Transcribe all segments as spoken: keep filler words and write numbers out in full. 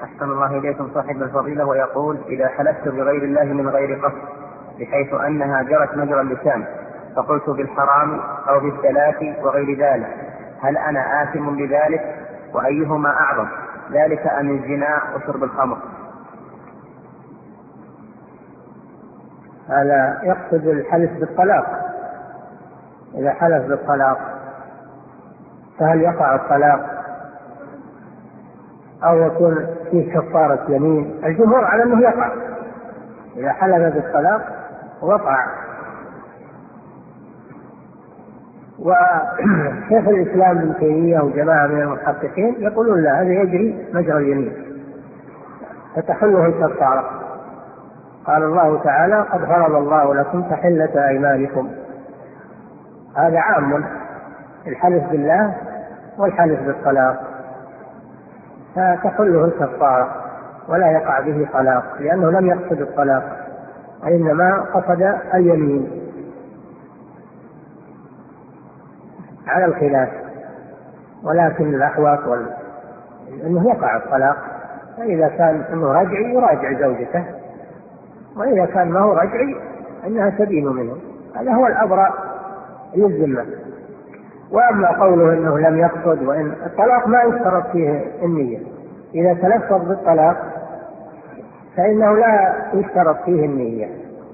أحسن الله إليكم صاحب الفضيلة، ويقول: إذا حلفت بغير الله من غير قصد بحيث أنها جرت مجرى اللسان فقلت بالحرام أو بالثلاث وغير ذلك، هل أنا آثم بذلك؟ وأيهما أعظم، ذلك أم الزنا وشرب الخمر؟ هذا يقصد الحلف بالطلاق. إذا حلف بالطلاق فهل يقع الطلاق أو يكون فيه كفارة يمين؟ الجمهور على أنه يقع. إذا حلف بالطلاق وقع. وشيخ الإسلام ابن تيمية وجماعة من المحققين يقولون لا، هذا يجري مجرى اليمين فتحله الكفارة. قال الله تعالى: قد فرض الله لكم تحلة أيمانكم. هذا عام، الحلف بالله والحلف بالطلاق، فتحله الكفارة ولا يقع به طلاق، لأنه لم يقصد الطلاق وإنما قصد اليمين على الخلاف. ولكن الأحوط وال... أنه يقع الطلاق، فإذا كان أنه رجعي يراجع زوجته، وإذا كان ما هو رجعي أنها تدين منه. هذا هو الأبرأ للذمة. وأما قوله أنه لم يقصد، وإن الطلاق ما يشترط فيه النية. إذا تلفظ بالطلاق فإنه لا يشترط فيه النية،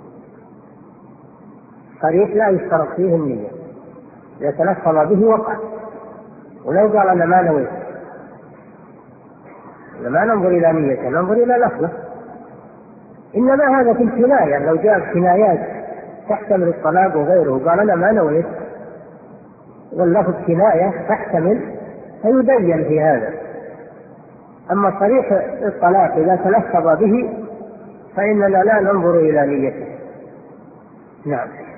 صريح لا يشترط فيه النية. إذا تلفظ به وقع. ولو قال أنا ما نويت، ما ننظر إلى نيته، ننظر إلى لفظه. إنما هذا في الكناية، لو جاء كنايات تحتمل الطلاق وغيره قال أنا ما نويت واللفظ كناية تحتمل فيبين في هذا. أما صريح الطلاق إذا تلفظ به فإننا لا ننظر إلى نيته. نعم.